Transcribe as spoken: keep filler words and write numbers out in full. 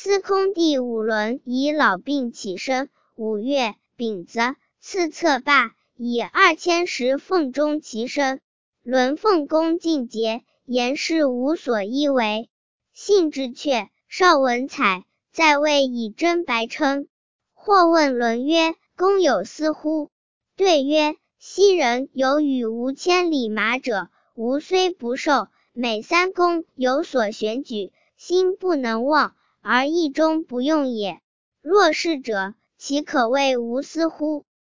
司空第五轮以老病起身，五月丙子，赐策罢，以二千石凤中其身。轮凤恭敬节，言事无所依为。信之阙，少文采，在位以真白称。或问轮曰：公有私乎？对曰：昔人有与无千里马者，吾虽不受，每三公有所选举，心不能忘，而意中不用也。若是者，其可谓无私乎？